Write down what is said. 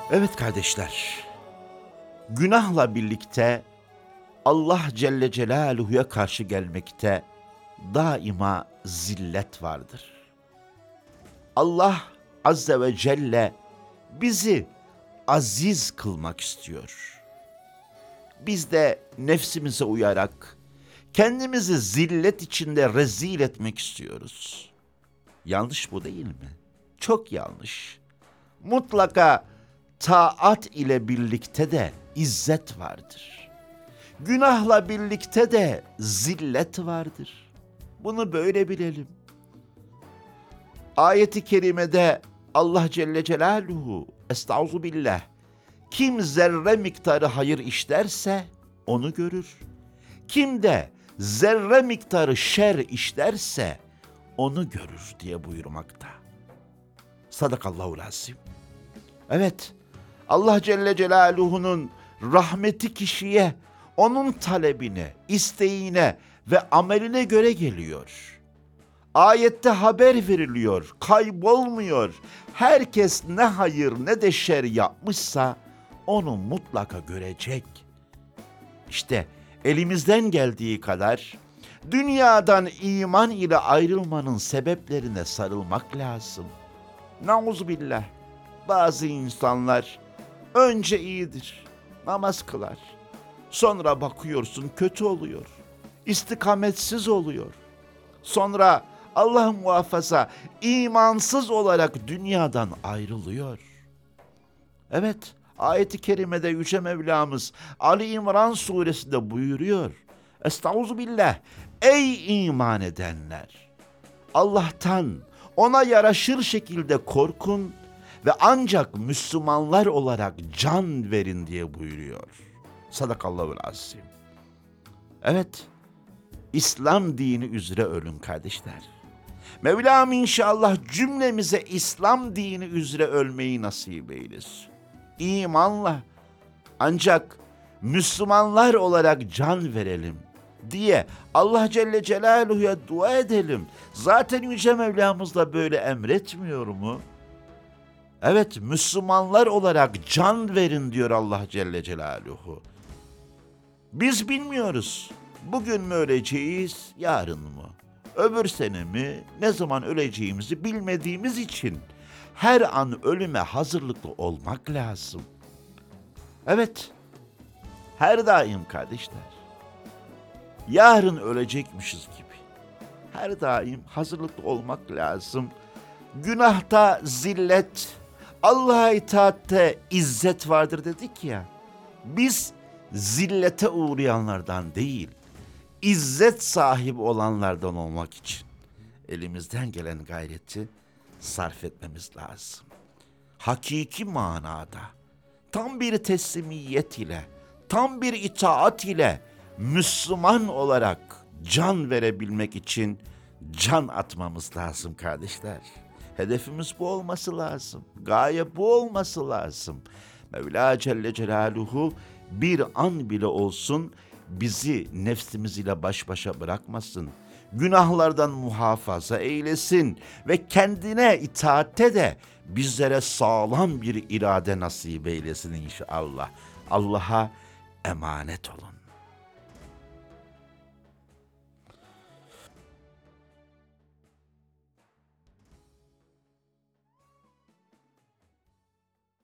Evet kardeşler, günahla birlikte Allah Celle Celaluhu'ya karşı gelmekte daima zillet vardır. Allah Azze ve Celle bizi aziz kılmak istiyor. Biz de nefsimize uyarak kendimizi zillet içinde rezil etmek istiyoruz. Yanlış bu değil mi? Çok yanlış. Mutlaka taat ile birlikte de izzet vardır. Günahla birlikte de zillet vardır. Bunu böyle bilelim. Ayet-i kerimede Allah Celle Celaluhu, estağzubillah, kim zerre miktarı hayır işlerse onu görür. Kim de zerre miktarı şer işlerse onu görür diye buyurmakta. Sadakallahul azim. Evet, Allah Celle Celaluhu'nun rahmeti kişiye, onun talebine, isteğine ve ameline göre geliyor. Ayette haber veriliyor, kaybolmuyor. Herkes ne hayır ne de şer yapmışsa onu mutlaka görecek. İşte elimizden geldiği kadar dünyadan iman ile ayrılmanın sebeplerine sarılmak lazım. Nauzubillah. Bazı insanlar önce iyidir, namaz kılar. Sonra bakıyorsun kötü oluyor, istikametsiz oluyor. Sonra Allah muhafaza imansız olarak dünyadan ayrılıyor. Evet, ayet-i kerimede Yüce Mevlamız Ali İmran suresinde buyuruyor. Estağfirullah. Ey iman edenler! Allah'tan ona yaraşır şekilde korkun ve ancak Müslümanlar olarak can verin diye buyuruyor. Sadakallahul azim. Evet, İslam dini üzere ölün kardeşler. Mevlam inşallah cümlemize İslam dini üzere ölmeyi nasip eylesin. İmanla ancak Müslümanlar olarak can verelim diye Allah Celle Celaluhu'ya dua edelim. Zaten Yüce Mevlamız da böyle emretmiyor mu? Evet, Müslümanlar olarak can verin diyor Allah Celle Celaluhu. Biz bilmiyoruz. Bugün mü öleceğiz, yarın mı? Öbür sene mi? Ne zaman öleceğimizi bilmediğimiz için her an ölüme hazırlıklı olmak lazım. Evet, her daim kardeşler, yarın ölecekmişiz gibi her daim hazırlıklı olmak lazım. Günahta zillet, Allah'a itaatte izzet vardır dedik ya. Biz zillete uğrayanlardan değil, izzet sahibi olanlardan olmak için elimizden gelen gayreti sarf etmemiz lazım. Hakiki manada, tam bir teslimiyet ile, tam bir itaat ile Müslüman olarak can verebilmek için can atmamız lazım kardeşler. Hedefimiz bu olması lazım. Gaye bu olması lazım. Mevla Celle Celaluhu bir an bile olsun bizi nefsimiz ile baş başa bırakmasın. Günahlardan muhafaza eylesin ve kendine itaatte de bizlere sağlam bir irade nasip eylesin inşallah. Allah'a emanet olun.